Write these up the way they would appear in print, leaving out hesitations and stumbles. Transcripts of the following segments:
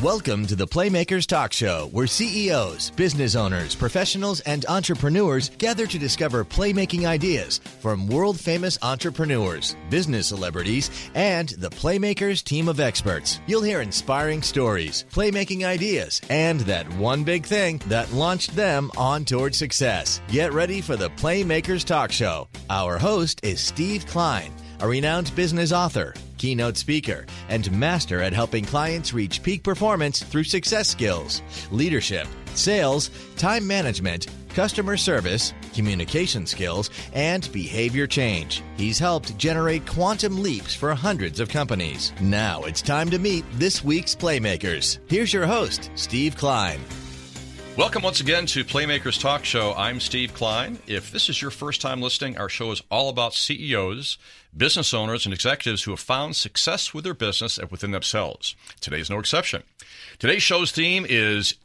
Welcome to the Playmakers Talk Show, where CEOs, business owners, professionals, and entrepreneurs gather to discover playmaking ideas from world-famous entrepreneurs, business celebrities, and the Playmakers team of experts. You'll hear inspiring stories, playmaking ideas, and that one big thing that launched them on toward success. Get ready for the Playmakers Talk Show. Our host is Steve Klein, a renowned business author, keynote speaker, and master at helping clients reach peak performance through success skills, leadership, sales, time management, customer service, communication skills, and behavior change. He's helped generate quantum leaps for hundreds of companies. Now it's time to meet this week's Playmakers. Here's your host, Steve Klein. Welcome once again to Playmakers Talk Show. I'm Steve Klein. If this is your first time listening, our show is all about CEOs, business owners, and executives who have found success with their business and within themselves. Today's no exception. Today's show's theme is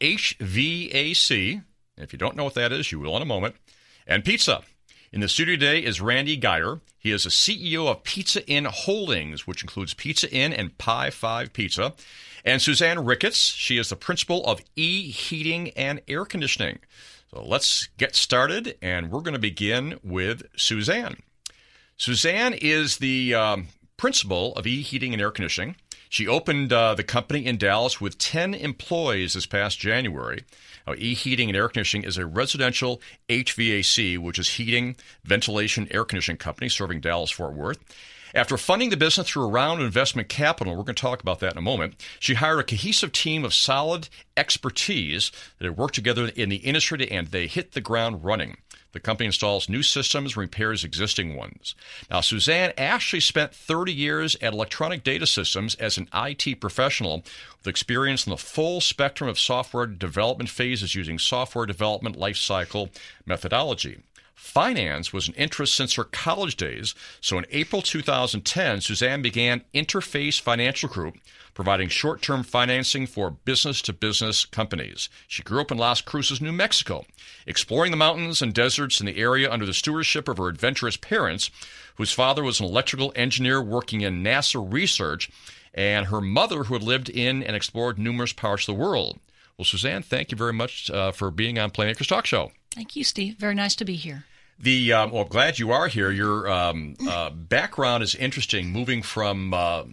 HVAC. If you don't know what that is, you will in a moment. And pizza. In the studio today is Randy Geyer. He is the CEO of Pizza Inn Holdings, which includes Pizza Inn and Pie 5 Pizza. And Suzanne Ricketts, she is the principal of E-Heating and Air Conditioning. So let's get started, and we're going to begin with Suzanne. Suzanne is the principal of E-Heating and Air Conditioning. She opened the company in Dallas with 10 employees this past January. Now, E-Heating and Air Conditioning is a residential HVAC, which is heating, ventilation, air conditioning company serving Dallas-Fort Worth. After funding the business through a round of investment capital, we're going to talk about that in a moment, she hired a cohesive team of solid expertise that have worked together in the industry, and they hit the ground running. The company installs new systems and repairs existing ones. Now, Suzanne actually spent 30 years at Electronic Data Systems as an IT professional with experience in the full spectrum of software development phases using software development lifecycle methodology. Finance was an interest since her college days, so in April 2010, Suzanne began Interface Financial Group, providing short-term financing for business-to-business companies. She grew up in Las Cruces, New Mexico, exploring the mountains and deserts in the area under the stewardship of her adventurous parents, whose father was an electrical engineer working in NASA research, and her mother, who had lived in and explored numerous parts of the world. Well, Suzanne, thank you very much for being on Playmakers Talk Show. Thank you, Steve. Very nice to be here. Well, glad you are here. Your background is interesting. Moving from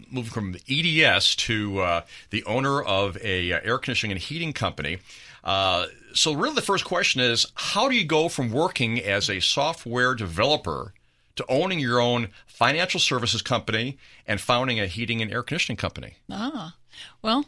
EDS to the owner of a air conditioning and heating company. So, really, the first question is: how do you go from working as a software developer to owning your own financial services company and founding a heating and air conditioning company? Well,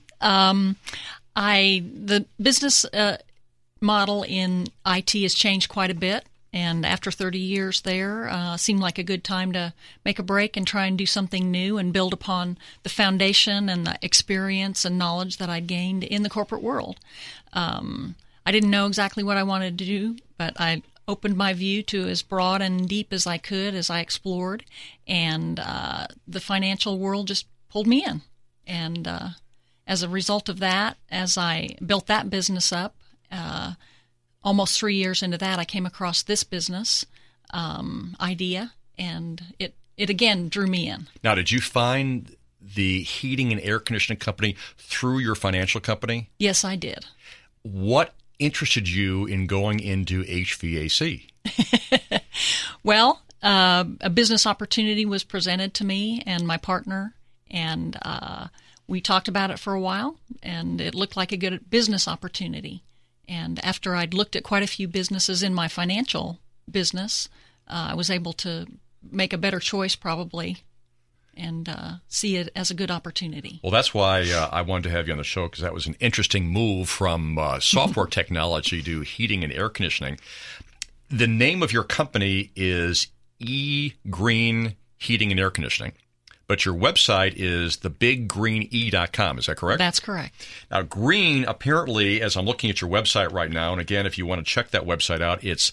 the business model in IT has changed quite a bit. And after 30 years there, seemed like a good time to make a break and try and do something new and build upon the foundation and the experience and knowledge that I'd gained in the corporate world. I didn't know exactly what I wanted to do, but I opened my view to as broad and deep as I could as I explored, and the financial world just pulled me in. And as a result of that, as I built that business up, almost 3 years into that, I came across this business idea, and it again drew me in. Now, did you find the heating and air conditioning company through your financial company? Yes, I did. What interested you in going into HVAC? Well, a business opportunity was presented to me and my partner, and we talked about it for a while, and it looked like a good business opportunity. And after I'd looked at quite a few businesses in my financial business, I was able to make a better choice probably and see it as a good opportunity. Well, that's why I wanted to have you on the show, because that was an interesting move from software technology to heating and air conditioning. The name of your company is E-Green Heating and Air Conditioning. But your website is thebiggreen.com. Is that correct? That's correct. Now, green, apparently, as I'm looking at your website right now, and again, if you want to check that website out, it's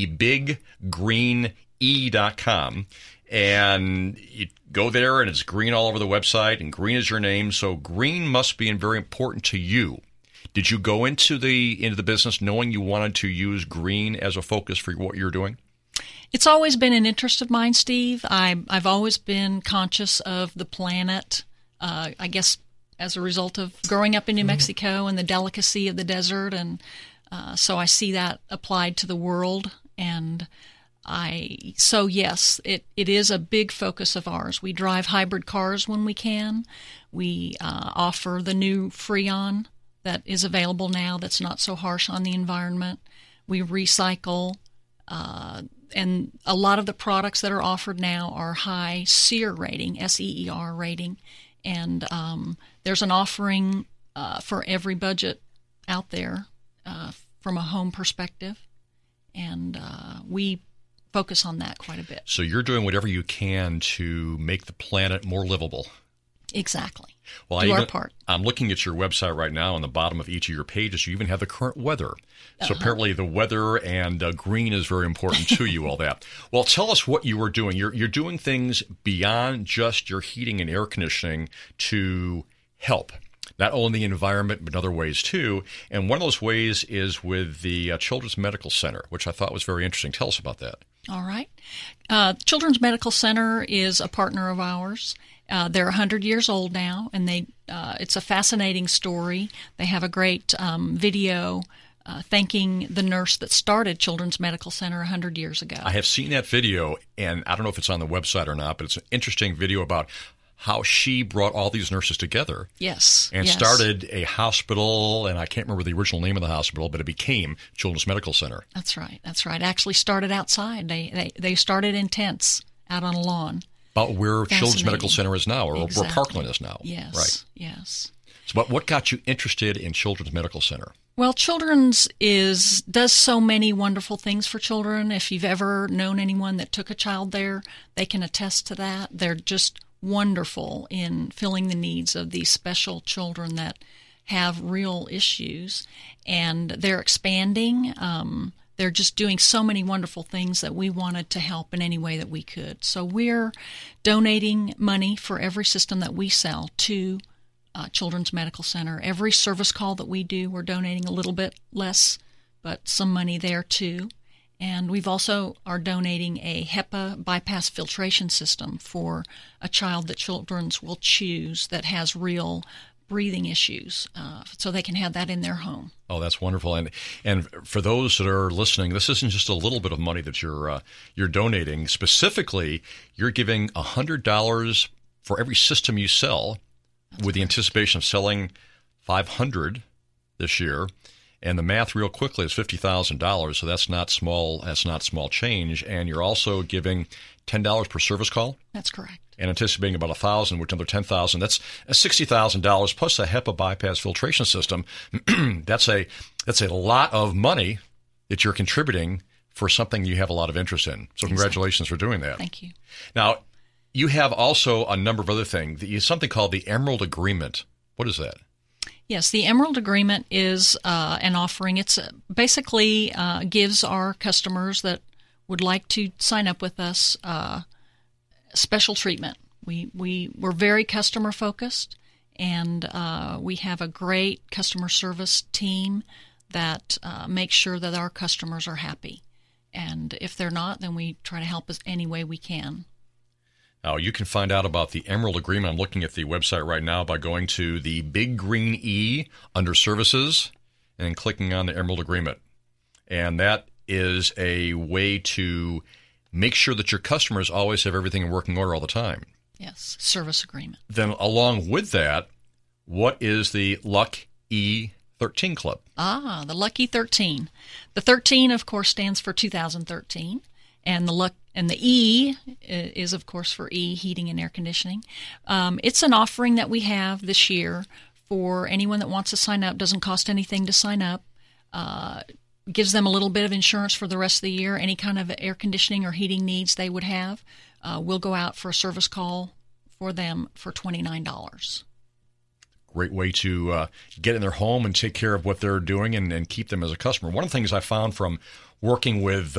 thebiggreen.com. And you go there, and it's green all over the website, and green is your name. So green must be very important to you. Did you go into the business knowing you wanted to use green as a focus for what you're doing? It's always been an interest of mine, Steve. I've always been conscious of the planet. I guess as a result of growing up in New Mexico and the delicacy of the desert. And so I see that applied to the world. And so yes, it is a big focus of ours. We drive hybrid cars when we can. We offer the new Freon that is available now that's not so harsh on the environment. We recycle, and a lot of the products that are offered now are high SEER rating, SEER rating, and there's an offering for every budget out there from a home perspective, and we focus on that quite a bit. So you're doing whatever you can to make the planet more livable. Exactly. Well, do our part. I'm looking at your website right now. On the bottom of each of your pages, you even have the current weather. So apparently the weather and green is very important to you, all that. Well, tell us what you are doing. You're doing things beyond just your heating and air conditioning to help not only the environment, but in other ways too. And one of those ways is with the Children's Medical Center, which I thought was very interesting. Tell us about that. All right. Children's Medical Center is a partner of ours. They're 100 years old now, and it's a fascinating story. They have a great video thanking the nurse that started Children's Medical Center 100 years ago. I have seen that video, and I don't know if it's on the website or not, but it's an interesting video about how she brought all these nurses together. Yes. And started a hospital, and I can't remember the original name of the hospital, but it became Children's Medical Center. That's right. Actually started outside. They started in tents out on a lawn. About where Children's Medical Center is now, or exactly. where Parkland is now. Yes. Right. Yes. So, but what got you interested in Children's Medical Center? Well, Children's does so many wonderful things for children. If you've ever known anyone that took a child there, they can attest to that. They're just wonderful in filling the needs of these special children that have real issues, and they're expanding. They're just doing so many wonderful things that we wanted to help in any way that we could. So we're donating money for every system that we sell to Children's Medical Center. Every service call that we do, we're donating a little bit less, but some money there too. And we've also are donating a HEPA bypass filtration system for a child that Children's will choose that has real breathing issues, so they can have that in their home. Oh, that's wonderful. And for those that are listening, this isn't just a little bit of money that you're donating. Specifically, you're giving $100 for every system you sell, with the anticipation of selling 500 this year. And the math real quickly is $50,000, so that's not small. That's not small change. And you're also giving $10 per service call. That's correct. And anticipating about $1,000, which another $10,000. That's $60,000 plus a HEPA bypass filtration system. That's a lot of money that you're contributing for something you have a lot of interest in. So congratulations for doing that. Thank you. Now, you have also a number of other things. Something called the Emerald Agreement. What is that? Yes, the Emerald Agreement is an offering. It's basically gives our customers that would like to sign up with us special treatment. We're very customer focused, and we have a great customer service team that makes sure that our customers are happy. And if they're not, then we try to help us any way we can. Now, you can find out about the Emerald Agreement. I'm looking at the website right now by going to the big green E under Services and clicking on the Emerald Agreement. And that is a way to make sure that your customers always have everything in working order all the time. Yes, service agreement. Then along with that, what is the Luck E13 Club? The Lucky 13. The 13, of course, stands for 2013. And the E is, of course, for E, heating and air conditioning. It's an offering that we have this year for anyone that wants to sign up. Doesn't cost anything to sign up. Gives them a little bit of insurance for the rest of the year. Any kind of air conditioning or heating needs they would have, we'll go out for a service call for them for $29. Great way to get in their home and take care of what they're doing and keep them as a customer. One of the things I found from working with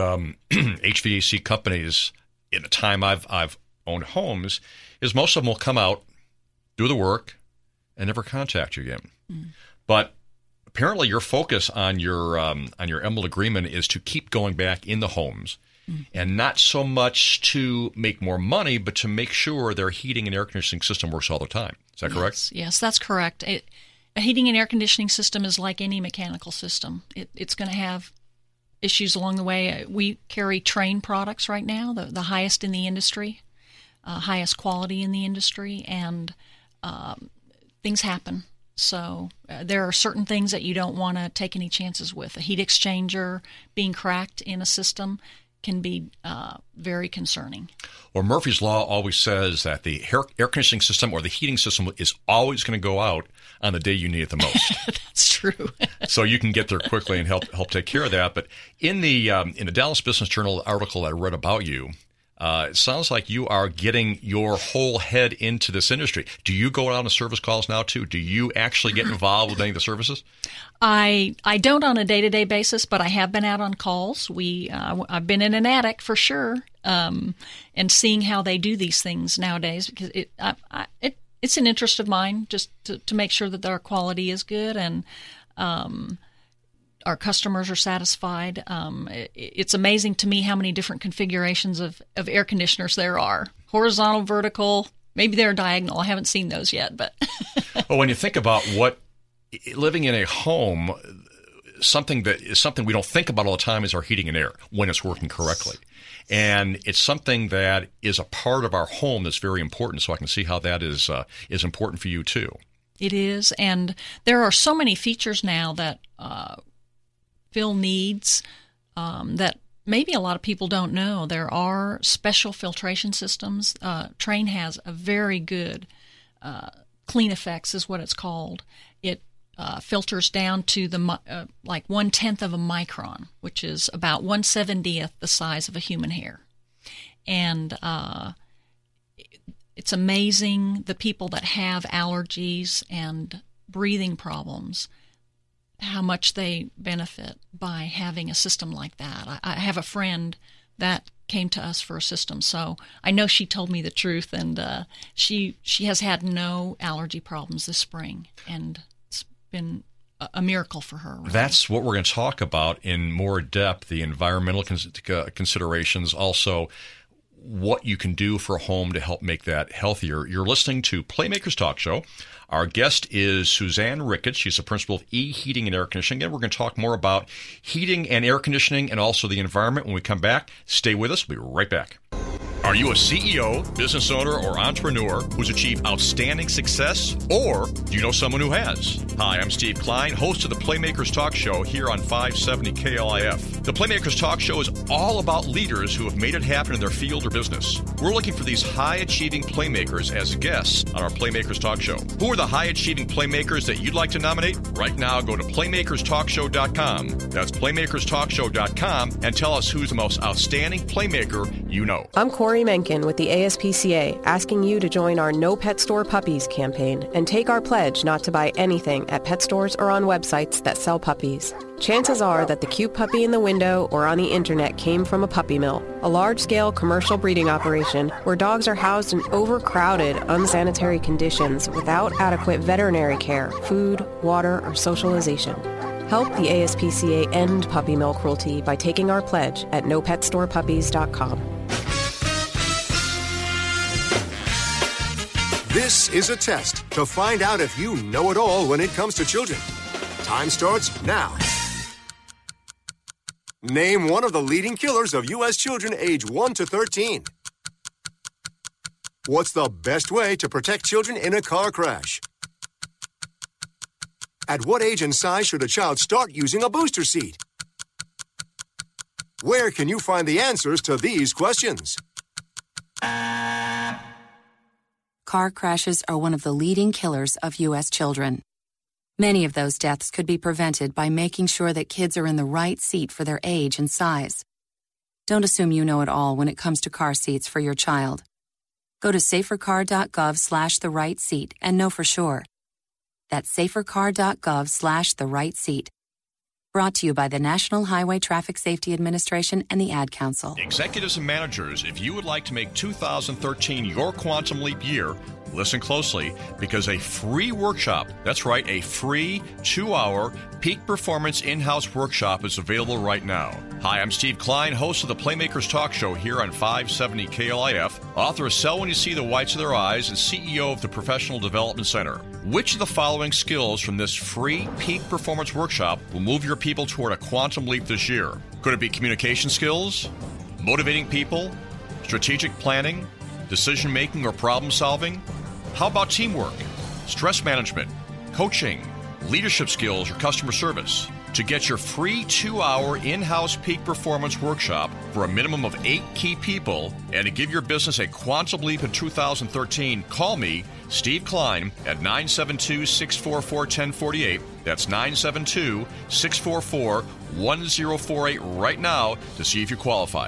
HVAC companies in the time I've owned homes is most of them will come out, do the work, and never contact you again. Mm. But apparently your focus on your Emerald Agreement is to keep going back in the homes and not so much to make more money, but to make sure their heating and air conditioning system works all the time. Is that correct? Yes, that's correct. A heating and air conditioning system is like any mechanical system. It's going to have issues along the way. We carry Trane products right now, the highest in the industry, highest quality in the industry, and things happen. So there are certain things that you don't want to take any chances with. A heat exchanger being cracked in a system can be very concerning. Well, Murphy's Law always says that the air conditioning system or the heating system is always going to go out on the day you need it the most. That's true. So you can get there quickly and help take care of that. But in the Dallas Business Journal article I read about you, it sounds like you are getting your whole head into this industry. Do you go out on service calls now, too? Do you actually get involved with any of the services? I don't on a day-to-day basis, but I have been out on calls. I've been in an attic for sure, and seeing how they do these things nowadays, because it's an interest of mine just to make sure that our quality is good and our customers are satisfied. It's amazing to me how many different configurations of air conditioners there are. Horizontal, vertical, maybe they're diagonal. I haven't seen those yet. But well, when you think about living in a home, something we don't think about all the time is our heating and air when it's working correctly. And it's something that is a part of our home that's very important. So I can see how that is important for you too. It is. And there are so many features now that fill needs that maybe a lot of people don't know. There are special filtration systems. Trane has a very good Clean Effects is what it's called. It filters down to the like 1/10 of a micron, which is about 1/70th the size of a human hair. And it's amazing the people that have allergies and breathing problems, how much they benefit by having a system like that. I have a friend that came to us for a system, so I know she told me the truth, and she has had no allergy problems this spring, and it's been a miracle for her. Really. That's what we're going to talk about in more depth, the environmental considerations, also what you can do for a home to help make that healthier. You're listening to Playmakers Talk Show. Our guest is Suzanne Ricketts. She's the principal of E-Heating and Air Conditioning. And we're going to talk more about heating and air conditioning and also the environment when we come back. Stay with us. We'll be right back. Are you a CEO, business owner, or entrepreneur who's achieved outstanding success? Or do you know someone who has? Hi, I'm Steve Klein, host of the Playmakers Talk Show here on 570 KLIF. The Playmakers Talk Show is all about leaders who have made it happen in their field or business. We're looking for these high-achieving playmakers as guests on our Playmakers Talk Show. Who are the high-achieving playmakers that you'd like to nominate? Right now, go to playmakerstalkshow.com. That's playmakerstalkshow.com and tell us who's the most outstanding playmaker you know. I'm Corey Menken with the ASPCA, asking you to join our No Pet Store Puppies campaign and take our pledge not to buy anything at pet stores or on websites that sell puppies. Chances are that the cute puppy in the window or on the internet came from a puppy mill, a large-scale commercial breeding operation where dogs are housed in overcrowded, unsanitary conditions without adequate veterinary care, food, water, or socialization. Help the ASPCA end puppy mill cruelty by taking our pledge at nopetstorepuppies.com. This is a test to find out if you know it all when it comes to children. Time starts now. Name one of the leading killers of U.S. children age 1 to 13. What's the best way to protect children in a car crash? At what age and size should a child start using a booster seat? Where can you find the answers to these questions? Car crashes are one of the leading killers of U.S. children. Many of those deaths could be prevented by making sure that kids are in the right seat for their age and size. Don't assume you know it all when it comes to car seats for your child. Go to safercar.gov/the-right-seat and know for sure. That's safercar.gov/the-right-seat. Brought to you by the National Highway Traffic Safety Administration and the Ad Council. Executives and managers, if you would like to make 2013 your quantum leap year, listen closely, because a free workshop, that's right, a free 2-hour peak performance in-house workshop is available right now. Hi, I'm Steve Klein, host of the Playmakers Talk Show here on 570 KLIF, author of Sell When You See the Whites of Their Eyes, and CEO of the Professional Development Center. Which of the following skills from this free peak performance workshop will move your people toward a quantum leap this year? Could it be communication skills, motivating people, strategic planning, decision-making or problem-solving? How about teamwork, stress management, coaching, leadership skills, or customer service? To get your free 2-hour in-house peak performance workshop for a minimum of 8 key people and to give your business a quantum leap in 2013, call me, Steve Klein, at 972-644-1048. That's 972-644-1048 right now to see if you qualify.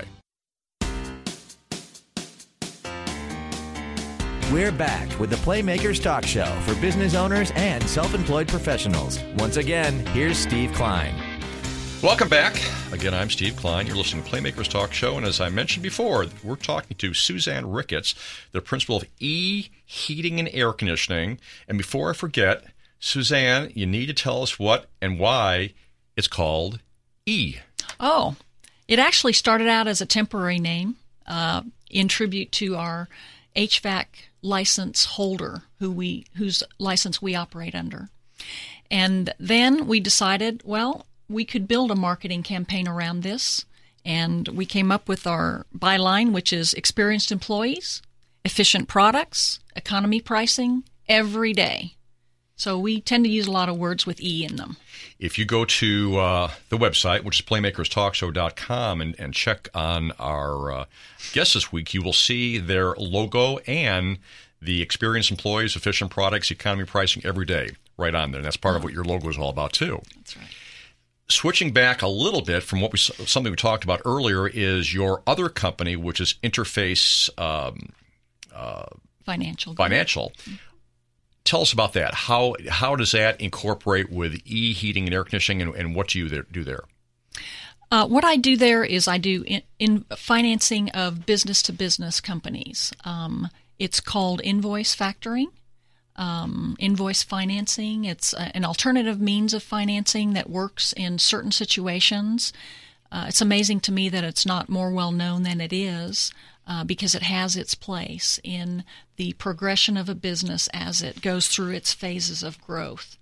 We're back with the Playmakers Talk Show for business owners and self-employed professionals. Once again, here's Steve Klein. Welcome back. Again, I'm Steve Klein. You're listening to Playmakers Talk Show, and as I mentioned before, we're talking to Suzanne Ricketts, the principal of E Heating and Air Conditioning. And before I forget, Suzanne, you need to tell us what and why it's called E. Oh, it actually started out as a temporary name in tribute to our HVAC license holder whose license we operate under. And then we decided, well, we could build a marketing campaign around this, and we came up with our byline, which is experienced employees, efficient products, economy pricing, every day. So we tend to use a lot of words with E in them. If you go to the website, which is playmakerstalkshow.com, and check on our guests this week, you will see their logo and the experienced employees, efficient products, economy pricing every day right on there. And that's part of what your logo is all about, too. That's right. Switching back a little bit from something we talked about earlier is your other company, which is Interface Financial. Tell us about that. How does that incorporate with E Heating and Air Conditioning, and what do you do there? What I do there is I do in financing of business-to-business companies. It's called invoice factoring, invoice financing. It's an alternative means of financing that works in certain situations. It's amazing to me that it's not more well-known than it is. Because it has its place in the progression of a business as it goes through its phases of growth.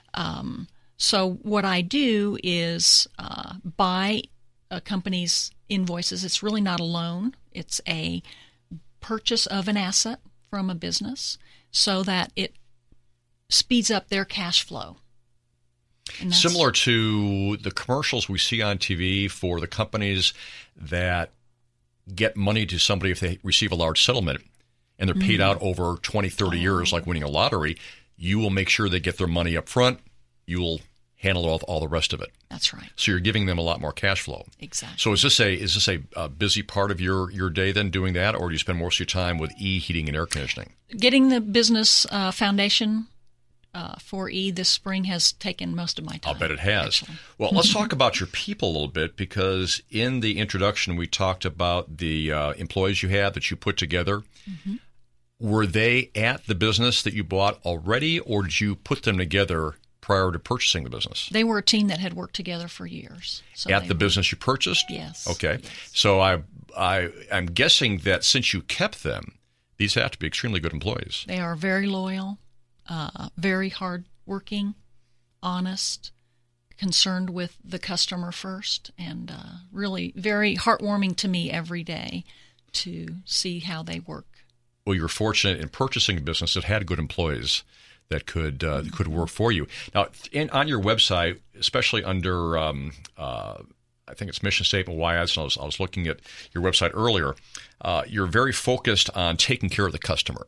So what I do is buy a company's invoices. It's really not a loan. It's a purchase of an asset from a business so that it speeds up their cash flow. Similar to the commercials we see on TV for the companies that get money to somebody if they receive a large settlement and they're paid out over 20, 30 years, like winning a lottery, you will make sure they get their money up front. You will handle all the rest of it. That's right. So you're giving them a lot more cash flow. Exactly. So is this a busy part of your day then doing that, or do you spend most of your time with E Heating and Air Conditioning? Getting the business foundation for E this spring has taken most of my time. I'll bet it has. Actually. Well, let's talk about your people a little bit, because in the introduction we talked about the employees you had that you put together. Mm-hmm. Were they at the business that you bought already, or did you put them together prior to purchasing the business? They were a team that had worked together for years. So at the business you purchased? Yes. Okay. Yes. So I'm guessing that since you kept them, these have to be extremely good employees. They are very loyal. Very hard-working, honest, concerned with the customer first, and really very heartwarming to me every day to see how they work. Well, you're fortunate in purchasing a business that had good employees that could work for you. Now, on your website, especially under I think it's mission statement YS, and I was looking at your website earlier, you're very focused on taking care of the customer.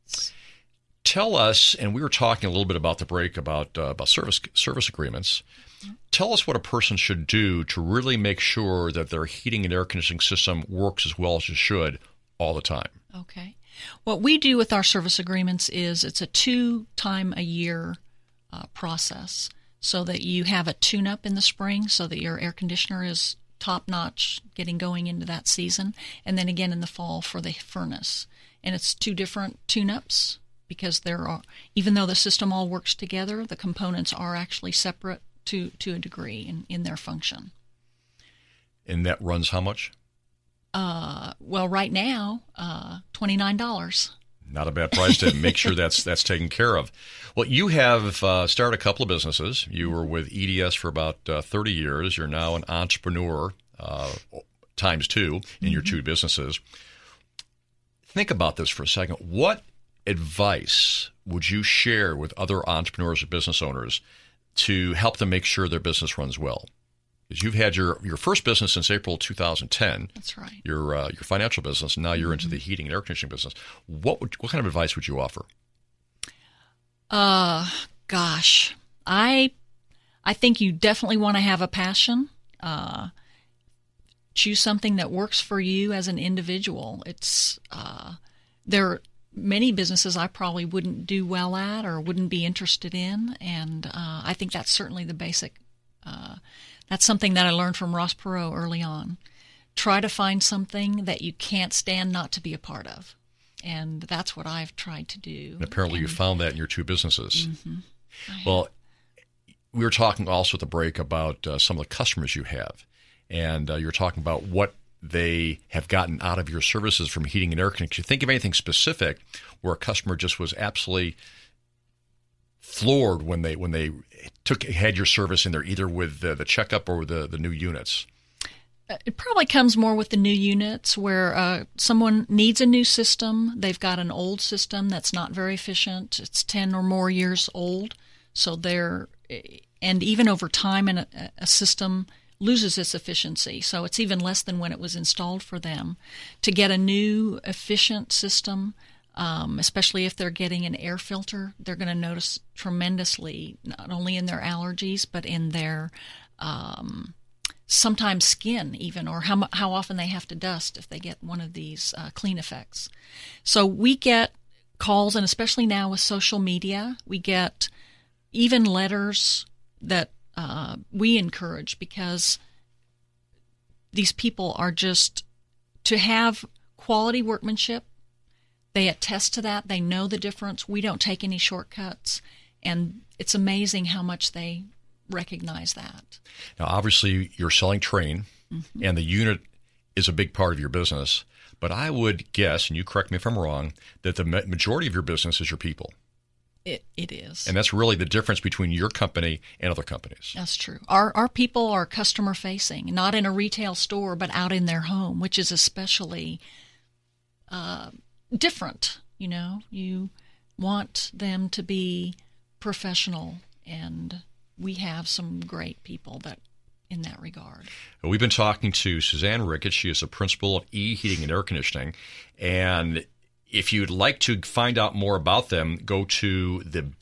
Tell us, and we were talking a little bit about the break about service agreements. Tell us what a person should do to really make sure that their heating and air conditioning system works as well as it should all the time. Okay. What we do with our service agreements is it's a 2-time-a-year process, so that you have a tune-up in the spring so that your air conditioner is top-notch getting going into that season, and then again in the fall for the furnace. And it's 2 different tune-ups because even though the system all works together, the components are actually separate to a degree in their function. And that runs how much? Well, right now, $29. Not a bad price to make sure that's taken care of. Well, you have started a couple of businesses. You were with EDS for about 30 years. You're now an entrepreneur times two in your two businesses. Think about this for a second. What advice would you share with other entrepreneurs or business owners to help them make sure their business runs well? Because you've had your first business since April 2010. That's right. Your financial business. And now you're into the heating and air conditioning business. What kind of advice would you offer? Gosh, I think you definitely want to have a passion. Choose something that works for you as an individual. It's there are many businesses I probably wouldn't do well at or wouldn't be interested in, and I think that's certainly the basic. That's something that I learned from Ross Perot early on. Try to find something that you can't stand not to be a part of. And that's what I've tried to do. And apparently you found that in your two businesses. Mm-hmm. Well, we were talking also at the break about some of the customers you have. And you were talking about what they have gotten out of your services from heating and air conditioning. Can you think of anything specific where a customer just was absolutely floored when they had your service in there, either with the checkup or the new units? It probably comes more with the new units where someone needs a new system. They've got an old system that's not very efficient. It's 10 or more years old. So and even over time, a system loses its efficiency. So it's even less than when it was installed for them. To get a new efficient system, especially if they're getting an air filter, they're going to notice tremendously, not only in their allergies, but in their sometimes skin even, or how often they have to dust if they get one of these clean effects. So we get calls, and especially now with social media, we get even letters that we encourage, because these people are just, to have quality workmanship, they attest to that. They know the difference. We don't take any shortcuts. And it's amazing how much they recognize that. Now, obviously, you're selling Trane, and the unit is a big part of your business. But I would guess, and you correct me if I'm wrong, that the majority of your business is your people. It is. And that's really the difference between your company and other companies. That's true. Our people are customer facing, not in a retail store, but out in their home, which is especially different. You know, you want them to be professional, and we have some great people that in that regard. We've been talking to Suzanne Ricketts. She is a principal of E Heating and Air Conditioning. And if you'd like to find out more about them, go to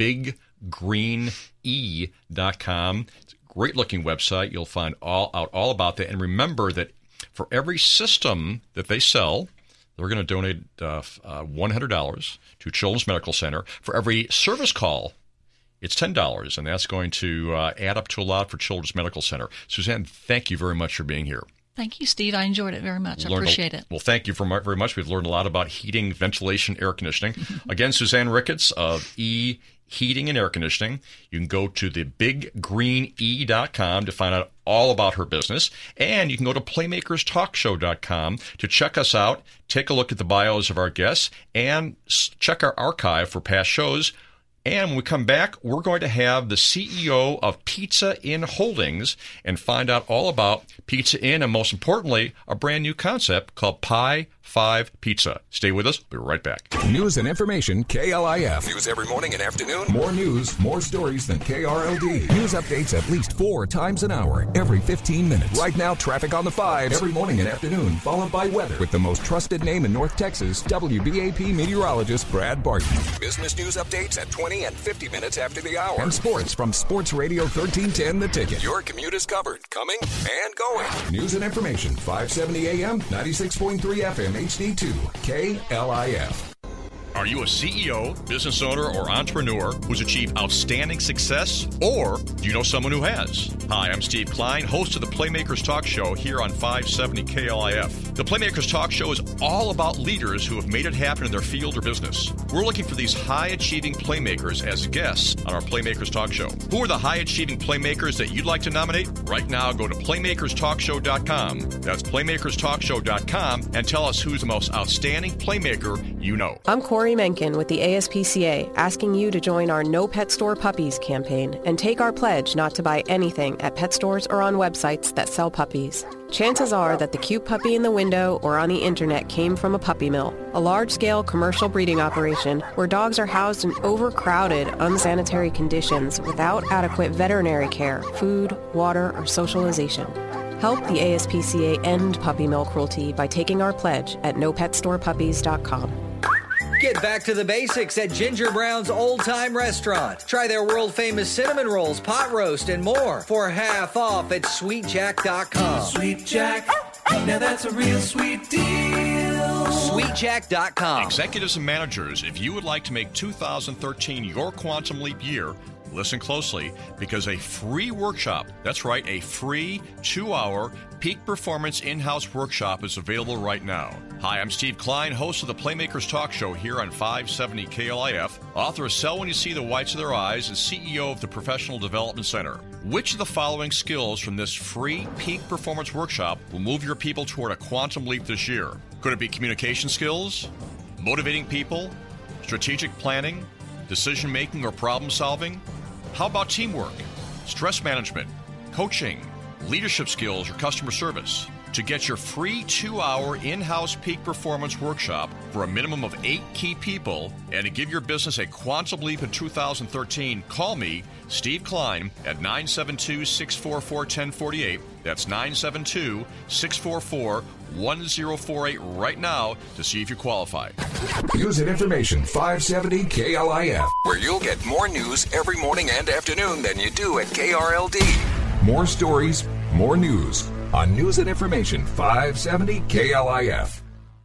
thebiggreen.com. It's a great-looking website. You'll find all about that. And remember that for every system that they sell, they're going to donate $100 to Children's Medical Center. For every service call, it's $10, and that's going to add up to a lot for Children's Medical Center. Suzanne, thank you very much for being here. Thank you, Steve. I enjoyed it very much. I appreciate it. Well, thank you very much. We've learned a lot about heating, ventilation, air conditioning. Again, Suzanne Ricketts of E Heating and Air Conditioning. You can go to thebiggreen.com to find out all about her business. And you can go to playmakerstalkshow.com to check us out, take a look at the bios of our guests, and check our archive for past shows. And when we come back, we're going to have the CEO of Pizza Inn Holdings and find out all about Pizza Inn and, most importantly, a brand new concept called Pi 5 Pizza. Stay with us. We'll be right back. News and information, KLIF. News every morning and afternoon. More news, more stories than KRLD. News updates at least 4 times an hour, every 15 minutes. Right now, traffic on the 5s, every morning and afternoon, followed by weather. With the most trusted name in North Texas, WBAP meteorologist Brad Barton. Business news updates at 20 and 50 minutes after the hour. And sports from Sports Radio 1310 The Ticket. Your commute is covered, coming and going. News and information, 570 AM, 96.3 FM, HD2, KLIF. Are you a CEO, business owner, or entrepreneur who's achieved outstanding success? Or do you know someone who has? Hi, I'm Steve Klein, host of the Playmakers Talk Show here on 570 KLIF. The Playmakers Talk Show is all about leaders who have made it happen in their field or business. We're looking for these high-achieving playmakers as guests on our Playmakers Talk Show. Who are the high-achieving playmakers that you'd like to nominate? Right now, go to playmakerstalkshow.com. That's playmakerstalkshow.com and tell us who's the most outstanding playmaker you know. I'm Corey Menken with the ASPCA, asking you to join our No Pet Store Puppies campaign and take our pledge not to buy anything at pet stores or on websites that sell puppies. Chances are that the cute puppy in the window or on the internet came from a puppy mill, a large-scale commercial breeding operation where dogs are housed in overcrowded, unsanitary conditions without adequate veterinary care, food, water, or socialization. Help the ASPCA end puppy mill cruelty by taking our pledge at nopetstorepuppies.com. Get back to the basics at Ginger Brown's Old Time Restaurant. Try their world-famous cinnamon rolls, pot roast, and more for half off at SweetJack.com. Sweet Jack, now that's a real sweet deal. SweetJack.com. Executives and managers, if you would like to make 2013 your Quantum Leap year, listen closely, because a free workshop, that's right, a free 2-hour peak performance in-house workshop is available right now. Hi, I'm Steve Klein, host of the Playmakers Talk Show here on 570 KLIF, author of Sell When You See the Whites of Their Eyes, and CEO of the Professional Development Center. Which of the following skills from this free peak performance workshop will move your people toward a quantum leap this year? Could it be communication skills, motivating people, strategic planning, decision-making or problem-solving? How about teamwork, stress management, coaching, leadership skills, or customer service? To get your free 2-hour in-house peak performance workshop for a minimum of 8 key people and to give your business a quantum leap in 2013, call me, Steve Klein, at 972-644-1048. That's 972-644-1048 right now to see if you qualify. News and Information 570 KLIF, where you'll get more news every morning and afternoon than you do at KRLD. More stories, more news on News and Information 570 KLIF.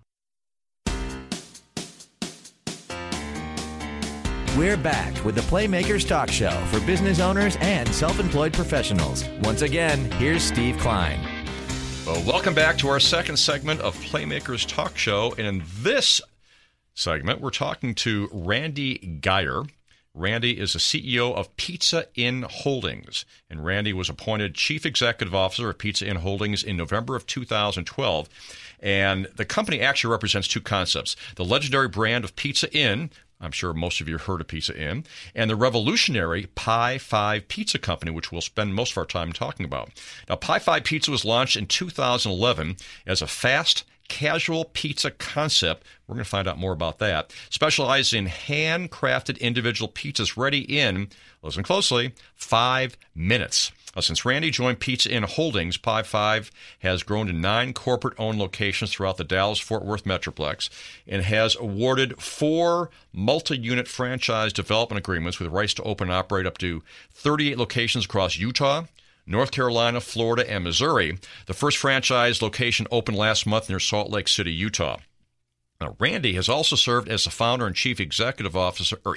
We're back with the Playmakers Talk Show for business owners and self-employed professionals. Once again, here's Steve Klein. Well, welcome back to our second segment of Playmakers Talk Show. And in this segment, we're talking to Randy Geyer. Randy is the CEO of Pizza Inn Holdings, and Randy was appointed Chief Executive Officer of Pizza Inn Holdings in November of 2012. And the company actually represents two concepts: the legendary brand of Pizza Inn, I'm sure most of you have heard of Pizza Inn, and the revolutionary Pi 5 Pizza Company, which we'll spend most of our time talking about. Now, Pi 5 Pizza was launched in 2011 as a fast casual pizza concept. We're going to find out more about that. Specialized in handcrafted individual pizzas ready in, listen closely, 5 minutes. Since Randy joined Pizza Inn Holdings, Pi 5 has grown to 9 corporate-owned locations throughout the Dallas-Fort Worth Metroplex and has awarded 4 multi-unit franchise development agreements with rights to open and operate up to 38 locations across Utah, North Carolina, Florida, and Missouri. The first franchise location opened last month near Salt Lake City, Utah. Now, Randy has also served as the founder and chief executive officer, or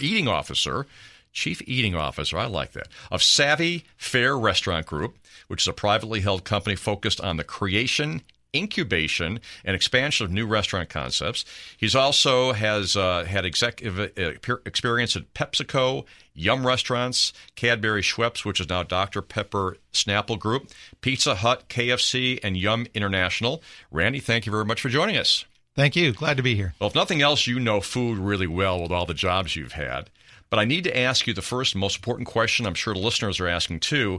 chief eating officer, I like that, of Savvy Fair Restaurant Group, which is a privately held company focused on the creation, incubation, and expansion of new restaurant concepts. He's also has had executive experience at PepsiCo, Yum Restaurants, Cadbury Schweppes, which is now Dr. Pepper Snapple Group, Pizza Hut, KFC, and Yum International. Randy, thank you very much for joining us. Thank you. Glad to be here. Well, if nothing else, you know food really well with all the jobs you've had. But I need to ask you the first and most important question, I'm sure the listeners are asking too.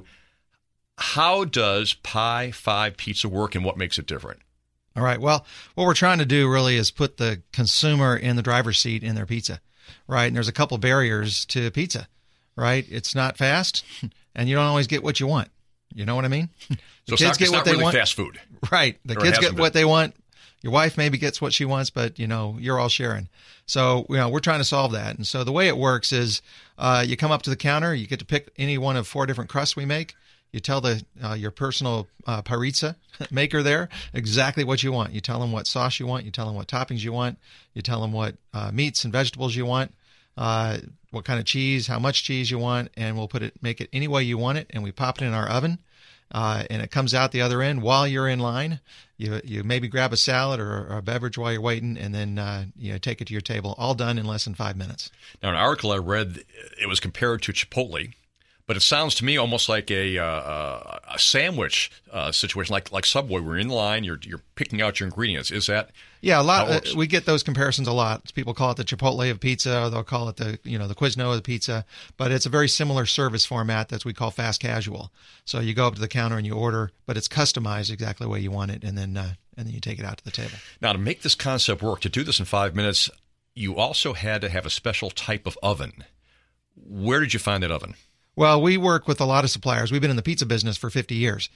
How does Pi 5 Pizza work and what makes it different? All right. Well, what we're trying to do really is put the consumer in the driver's seat in their pizza, right? And there's a couple barriers to pizza, right? It's not fast, and you don't always get what you want. You know what I mean? So it's not really fast food. Right. The kids get what they want. Your wife maybe gets what she wants, but, you're all sharing. So, we're trying to solve that. And so the way it works is you come up to the counter, you get to pick any one of 4 different crusts we make. You tell your personal pizza maker there exactly what you want. You tell them what sauce you want. You tell them what toppings you want. You tell them what meats and vegetables you want, what kind of cheese, how much cheese you want, and we'll make it any way you want it, and we pop it in our oven, and it comes out the other end while you're in line. You maybe grab a salad or a beverage while you're waiting, and then take it to your table. All done in less than 5 minutes. Now, an article I read, it was compared to Chipotle. But it sounds to me almost like a sandwich situation, like Subway. We're in line, you're picking out your ingredients. Is that? Yeah, a lot. We get those comparisons a lot. People call it the Chipotle of pizza, or they'll call it the Quizno of pizza. But it's a very similar service format that we call fast casual. So you go up to the counter and you order, but it's customized exactly the way you want it, and then you take it out to the table. Now, to make this concept work, to do this in 5 minutes, you also had to have a special type of oven. Where did you find that oven? Well, we work with a lot of suppliers. We've been in the pizza business for 50 years.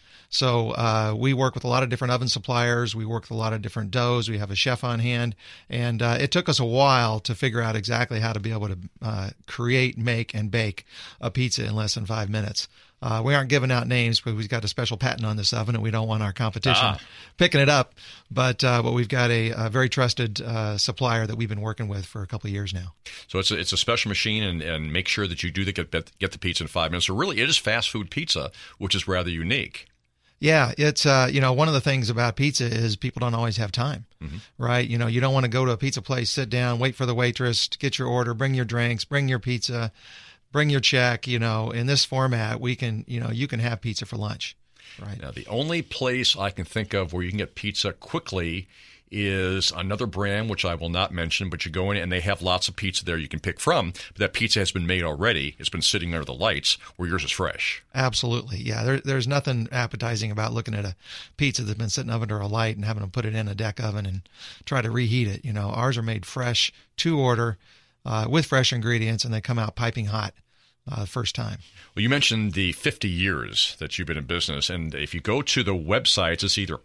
So we work with a lot of different oven suppliers. We work with a lot of different doughs. We have a chef on hand. And it took us a while to figure out exactly how to be able to create, make, and bake a pizza in less than 5 minutes. We aren't giving out names, but we've got a special patent on this oven, and we don't want our competition picking it up. But we've got a very trusted supplier that we've been working with for a couple of years now. So it's a special machine, and make sure that you do get the pizza in 5 minutes. So really, it is fast food pizza, which is rather unique. Yeah, it's one of the things about pizza is people don't always have time, right? You don't want to go to a pizza place, sit down, wait for the waitress to get your order, bring your drinks, bring your pizza, bring your check. In this format, we can, you can have pizza for lunch, right? Now, the only place I can think of where you can get pizza quickly is another brand, which I will not mention, but you go in and they have lots of pizza there you can pick from, but that pizza has been made already. It's been sitting under the lights, where yours is fresh. Absolutely. Yeah, there's nothing appetizing about looking at a pizza that's been sitting under a light and having to put it in a deck oven and try to reheat it. Ours are made fresh to order with fresh ingredients, and they come out piping hot first time. Well, you mentioned the 50 years that you've been in business, and if you go to the websites, it's either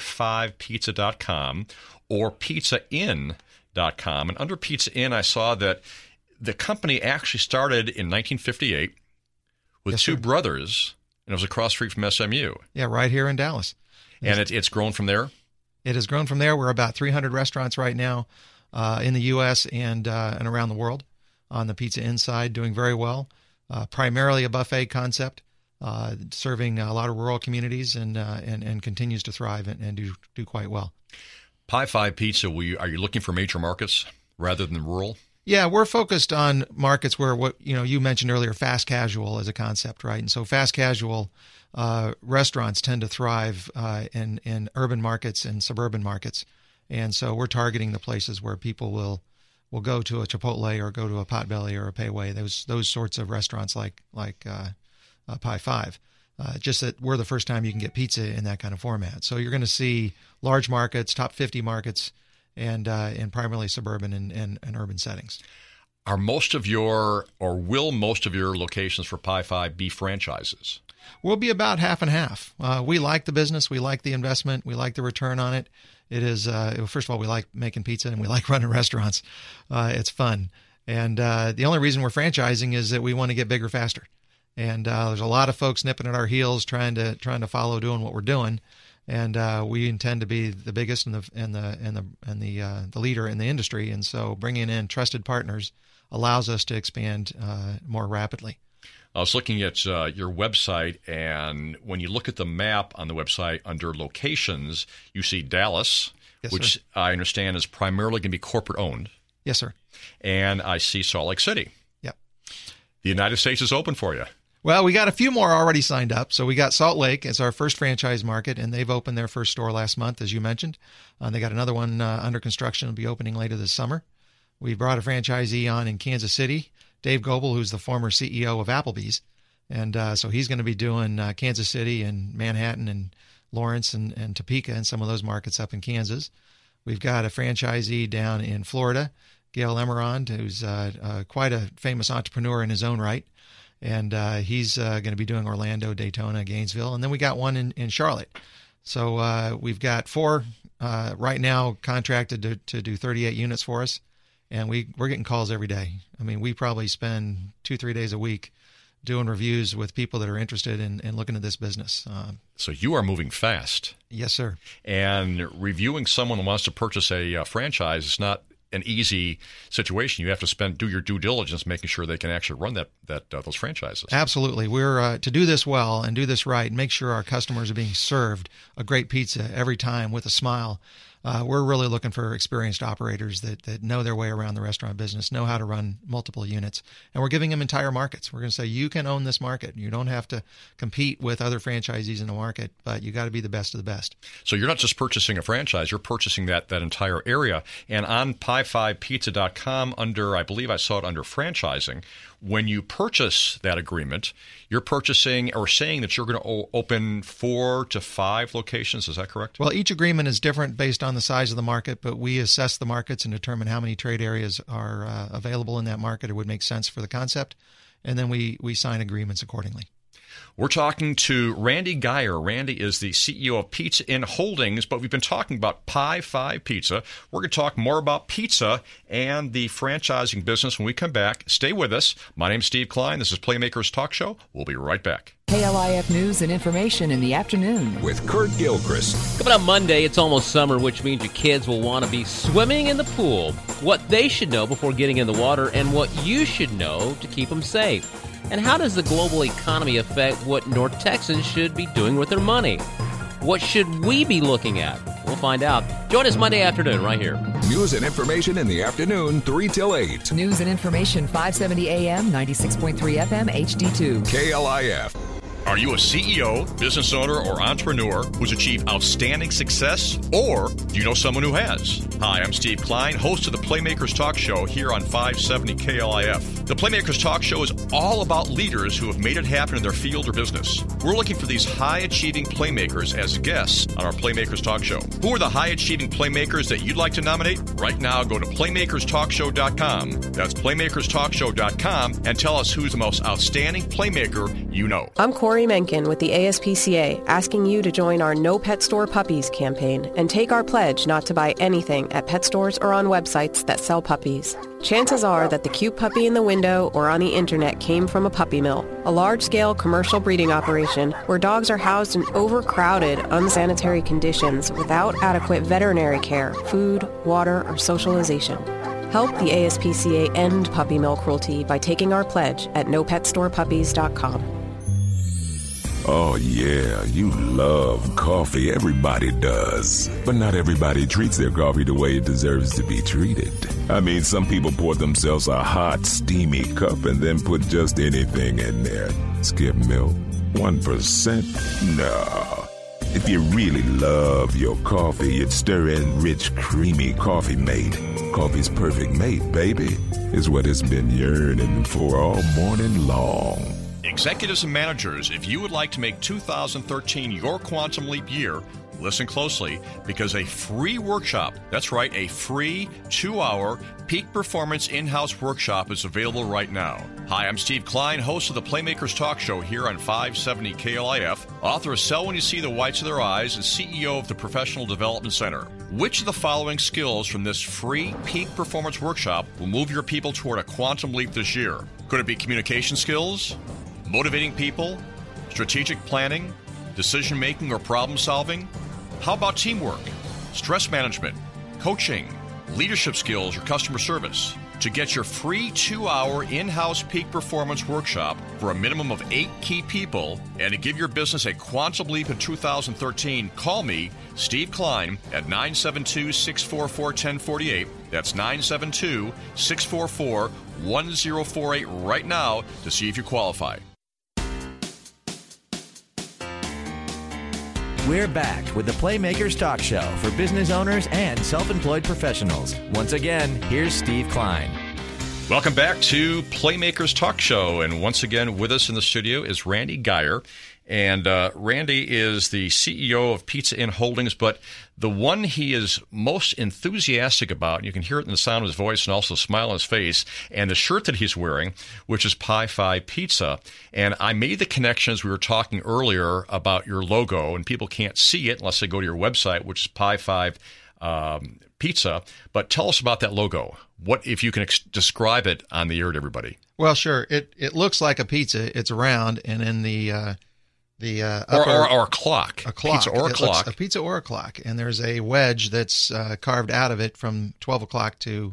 pie5pizza.com or pizzainn.com. And under Pizza Inn, I saw that the company actually started in 1958 with two brothers, and it was across the street from SMU. Yeah, right here in Dallas. And it's grown from there? It has grown from there. We're about 300 restaurants right now in the U.S. and around the world on the Pizza Inn side, doing very well. Primarily a buffet concept, serving a lot of rural communities, and continues to thrive and do quite well. Pie 5 Pizza, are you looking for major markets rather than rural? Yeah, we're focused on markets where you mentioned earlier, fast casual as a concept, right? And so fast casual restaurants tend to thrive in urban markets and suburban markets, and so we're targeting the places where people will go to a Chipotle or go to a Potbelly or a Pei Wei, those sorts of restaurants like Pie 5. Just that we're the first time you can get pizza in that kind of format. So you're going to see large markets, top 50 markets, and primarily suburban and urban settings. Will most of your locations for Pie 5 be franchises? We'll be about half and half. We like the business. We like the investment. We like the return on it. It is, first of all, we like making pizza and we like running restaurants. It's fun. And the only reason we're franchising is that we want to get bigger faster. And there's a lot of folks nipping at our heels trying to follow doing what we're doing. And we intend to be the biggest and the leader in the industry. And so bringing in trusted partners allows us to expand more rapidly. I was looking at your website, and when you look at the map on the website under locations, you see Dallas, which I understand is primarily going to be corporate owned. Yes, sir. And I see Salt Lake City. Yep. The United States is open for you. Well, we got a few more already signed up. So we got Salt Lake as our first franchise market, and they've opened their first store last month, as you mentioned. They got another one under construction. It'll be opening later this summer. We brought a franchisee on in Kansas City, Dave Goebel, who's the former CEO of Applebee's. And so he's going to be doing Kansas City and Manhattan and Lawrence and Topeka and some of those markets up in Kansas. We've got a franchisee down in Florida, Gail Emerond, who's quite a famous entrepreneur in his own right. And he's going to be doing Orlando, Daytona, Gainesville. And then we got one in Charlotte. So we've got 4 right now contracted to do 38 units for us. And we're getting calls every day. I mean, we probably spend 2-3 days a week doing reviews with people that are interested in looking at this business. So you are moving fast. Yes, sir. And reviewing someone who wants to purchase a franchise is not an easy situation. You have to do your due diligence, making sure they can actually run those franchises. Absolutely. We're to do this well and do this right and make sure our customers are being served a great pizza every time with a smile. We're really looking for experienced operators that know their way around the restaurant business, know how to run multiple units. And we're giving them entire markets. We're going to say, you can own this market. You don't have to compete with other franchisees in the market, but you got to be the best of the best. So you're not just purchasing a franchise, you're purchasing that entire area. And on pie5pizza.com, I believe I saw it under franchising, when you purchase that agreement, you're purchasing or saying that you're going to open 4 to 5 locations. Is that correct? Well, each agreement is different based on the size of the market, but we assess the markets and determine how many trade areas are available in that market or would make sense for the concept, and then we sign agreements accordingly. We're talking to Randy Geyer. Randy is the CEO of Pizza Inn Holdings, but we've been talking about Pie 5 Pizza. We're going to talk more about pizza and the franchising business when we come back. Stay with us. My name's Steve Klein. This is Playmakers Talk Show. We'll be right back. KLIF News and Information in the afternoon with Kurt Gilchrist. Coming up Monday, it's almost summer, which means your kids will want to be swimming in the pool. What they should know before getting in the water and what you should know to keep them safe. And how does the global economy affect what North Texans should be doing with their money? What should we be looking at? We'll find out. Join us Monday afternoon right here. News and information in the afternoon, 3 till 8. News and information, 570 AM, 96.3 FM, HD2. KLIF. Are you a CEO, business owner, or entrepreneur who's achieved outstanding success? Or do you know someone who has? Hi, I'm Steve Klein, host of the Playmakers Talk Show here on 570 KLIF. The Playmakers Talk Show is all about leaders who have made it happen in their field or business. We're looking for these high-achieving playmakers as guests on our Playmakers Talk Show. Who are the high-achieving playmakers that you'd like to nominate? Right now, go to playmakerstalkshow.com. That's playmakerstalkshow.com and tell us who's the most outstanding playmaker you know. I'm Corey Menken with the ASPCA, asking you to join our No Pet Store Puppies campaign and take our pledge not to buy anything at pet stores or on websites that sell puppies. Chances are that the cute puppy in the window or on the internet came from a puppy mill, a large-scale commercial breeding operation where dogs are housed in overcrowded, unsanitary conditions without adequate veterinary care, food, water, or socialization. Help the ASPCA end puppy mill cruelty by taking our pledge at nopetstorepuppies.com. Oh yeah, you love coffee. Everybody does. But not everybody treats their coffee the way it deserves to be treated. I mean, some people pour themselves a hot, steamy cup and then put just anything in there. Skip milk? 1%? No. If you really love your coffee, you'd stir in rich, creamy Coffee Mate. Coffee's perfect mate, baby, is what it's been yearning for all morning long. Executives and managers, if you would like to make 2013 your quantum leap year, listen closely, because a free workshop, that's right, a free 2-hour peak performance in-house workshop is available right now. Hi, I'm Steve Klein, host of the Playmakers Talk Show here on 570 KLIF, author of Sell When You See the Whites of Their Eyes, and CEO of the Professional Development Center. Which of the following skills from this free peak performance workshop will move your people toward a quantum leap this year? Could it be communication skills, motivating people, strategic planning, decision-making or problem-solving? How about teamwork, stress management, coaching, leadership skills, or customer service? To get your free 2-hour in-house peak performance workshop for a minimum of 8 key people and to give your business a quantum leap in 2013, call me, Steve Klein, at 972-644-1048. That's 972-644-1048 right now to see if you qualify. We're back with the Playmakers Talk Show for business owners and self-employed professionals. Once again, here's Steve Klein. Welcome back to Playmakers Talk Show. And once again, with us in the studio is Randy Geyer. And Randy is the CEO of Pizza Inn Holdings, but the one he is most enthusiastic about, and you can hear it in the sound of his voice and also the smile on his face, and the shirt that he's wearing, which is Pie 5 Pizza. And I made the connection as we were talking earlier about your logo, and people can't see it unless they go to your website, which is Pie 5 Pizza. But tell us about that logo. What, if you can describe it on the air to everybody? Well, sure. It looks like a pizza. It's round, and in the upper, or a clock. A clock. Pizza or a clock. A pizza or a clock. And there's a wedge that's carved out of it from 12 o'clock to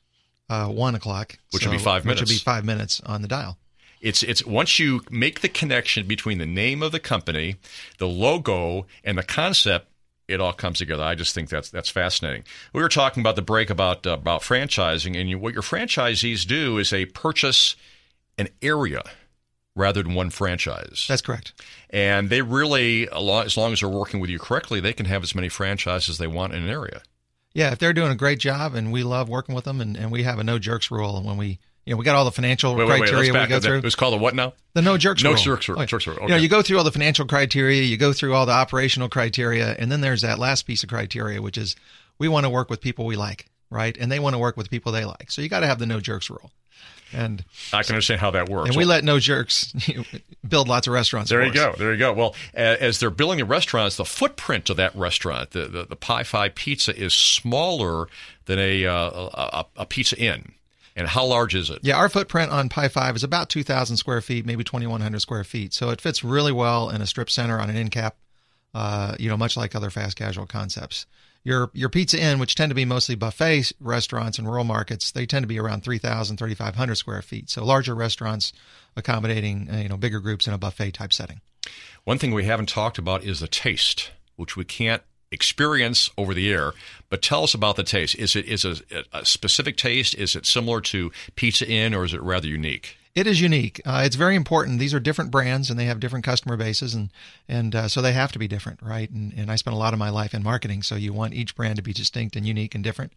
1 o'clock. Which would be 5 minutes. Which would be 5 minutes on the dial. It's once you make the connection between the name of the company, the logo, and the concept, it all comes together. I just think that's fascinating. We were talking about the break about franchising, and what your franchisees do is they purchase an area rather than one franchise. That's correct. And they really, as long as they're working with you correctly, they can have as many franchises as they want in an area. Yeah, if they're doing a great job, and we love working with them, and we have a no jerks rule, and when we got all the financial criteria we go through. It was called a what now? The no jerks rule. No jerks rule. Okay. You go through all the financial criteria, you go through all the operational criteria, and then there's that last piece of criteria, which is we want to work with people we like, right? And they want to work with people they like. So you got to have the no jerks rule. And I can understand how that works. And we let no jerks build lots of restaurants. There you go. Well, as they're building the restaurants, the footprint of that restaurant, the Pi 5 Pizza, is smaller than a Pizza Inn. And how large is it? Yeah, our footprint on Pi 5 is about 2,000 square feet, maybe 2,100 square feet. So it fits really well in a strip center on an end cap, much like other fast casual concepts. Your Pizza Inn, which tend to be mostly buffet restaurants in rural markets, they tend to be around 3,000, 3,500 square feet. So larger restaurants accommodating bigger groups in a buffet type setting. One thing we haven't talked about is the taste, which we can't experience over the air. But tell us about the taste. Is it a specific taste? Is it similar to Pizza Inn, or is it rather unique? It is unique. It's very important. These are different brands, and they have different customer bases, and so they have to be different, right? And I spent a lot of my life in marketing, so you want each brand to be distinct and unique and different.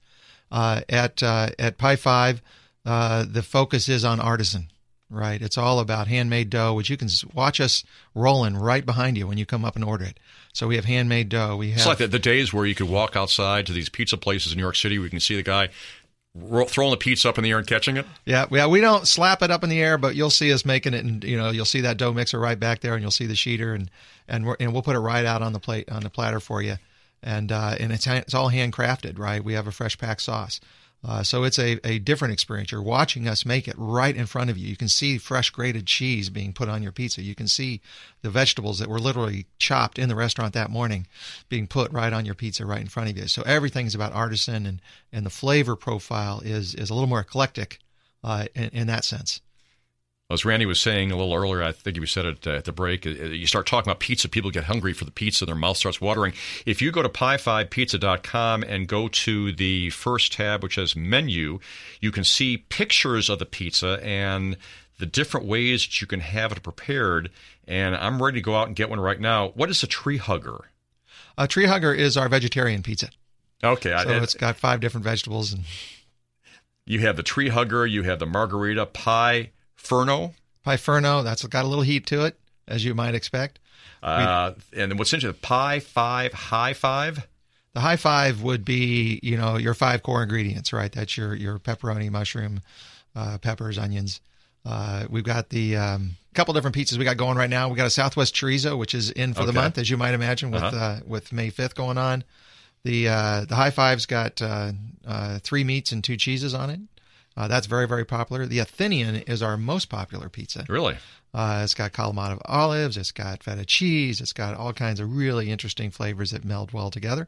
At Pi 5, the focus is on artisan, right? It's all about handmade dough, which you can watch us rolling right behind you when you come up and order it. So we have handmade dough. It's like the days where you could walk outside to these pizza places in New York City where you can see the guy throwing the pizza up in the air and catching it. Yeah, we don't slap it up in the air, but you'll see us making it, and you'll see that dough mixer right back there, and you'll see the sheeter, and we'll put it right out on the plate, on the platter for you, and it's all handcrafted, right? We have a fresh packed sauce. So it's a different experience. You're watching us make it right in front of you. You can see fresh grated cheese being put on your pizza. You can see the vegetables that were literally chopped in the restaurant that morning being put right on your pizza right in front of you. So everything's about artisan, and the flavor profile is a little more eclectic in that sense. As Randy was saying a little earlier, I think you said it at the break, you start talking about pizza, people get hungry for the pizza, their mouth starts watering. If you go to pi5pizza.com and go to the first tab, which says menu, you can see pictures of the pizza and the different ways that you can have it prepared. And I'm ready to go out and get one right now. What is a tree hugger? A tree hugger is our vegetarian pizza. Okay. So it's got 5 different vegetables. And you have the tree hugger, you have the margarita, Pi Ferno, that's got a little heat to it, as you might expect. And what's interesting, Pi 5 High 5? The High 5 would be, your 5 core ingredients, right? That's your pepperoni, mushroom, peppers, onions. We've got the couple different pizzas we got going right now. We got a Southwest chorizo, which is in for the month, as you might imagine, with May 5th going on. The High 5's got 3 meats and 2 cheeses on it. That's very, very popular. The Athenian is our most popular pizza. Really? It's got Kalamata olives. It's got feta cheese. It's got all kinds of really interesting flavors that meld well together.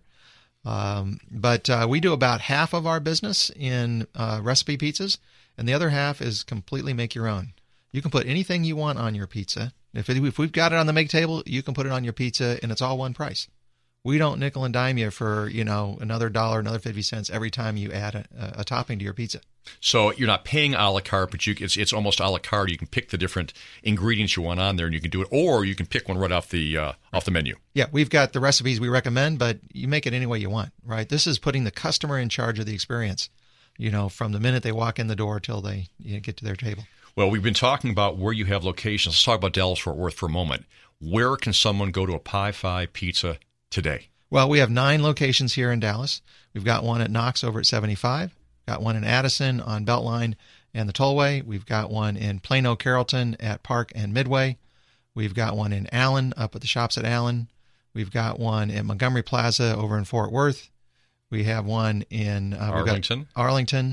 But we do about half of our business in recipe pizzas, and the other half is completely make your own. You can put anything you want on your pizza. If we've got it on the make table, you can put it on your pizza, and it's all one price. We don't nickel and dime you for, another $1, another 50 cents every time you add a topping to your pizza. So you're not paying a la carte, but it's almost a la carte. You can pick the different ingredients you want on there, and you can do it, or you can pick one right off the menu. Yeah, we've got the recipes we recommend, but you make it any way you want, right? This is putting the customer in charge of the experience, from the minute they walk in the door till they get to their table. Well, we've been talking about where you have locations. Let's talk about Dallas-Fort Worth for a moment. Where can someone go to a Pi 5 Pizza today? Well, we have 9 locations here in Dallas. We've got one at Knox over at 75, got one in Addison on Beltline and the Tollway. We've got one in Plano, Carrollton at Park and Midway. We've got one in Allen up at the shops at Allen. We've got one in Montgomery Plaza over in Fort Worth. We have one in Arlington. Arlington.